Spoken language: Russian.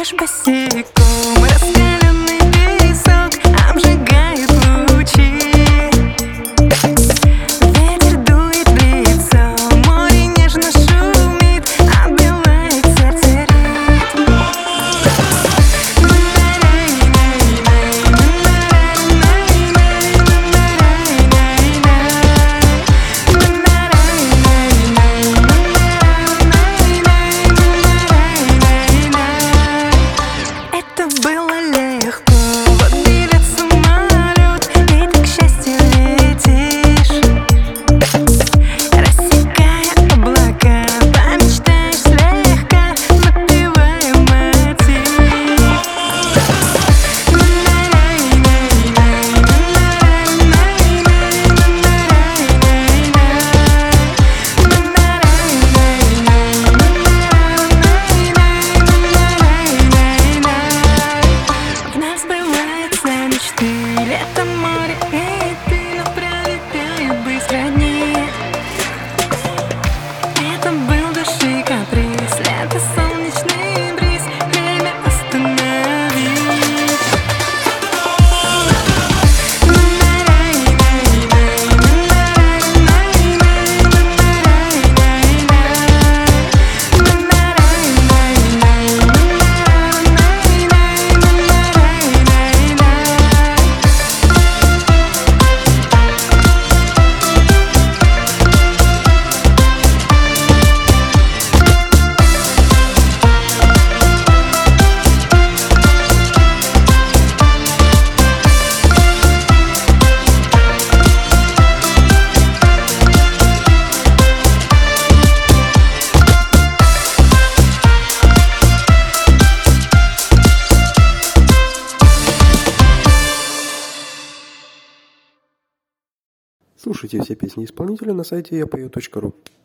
Идешь босиком, раскаленный песок обжигает лучи. Ветер дует в лицо, море нежно шумит, отбивает сердце ритм. Это было легко, вот билет в самолет, и ты, к счастью, летишь. Рассекая облака, помечтаешь слегка, напевая мотив. В нас сбываются мечты, лето, море и ты, но пролетают быстро дни. Это был души каприз, лето, солнечный бриз, время остановить. Слушайте все песни исполнителя на сайте yapою.ru.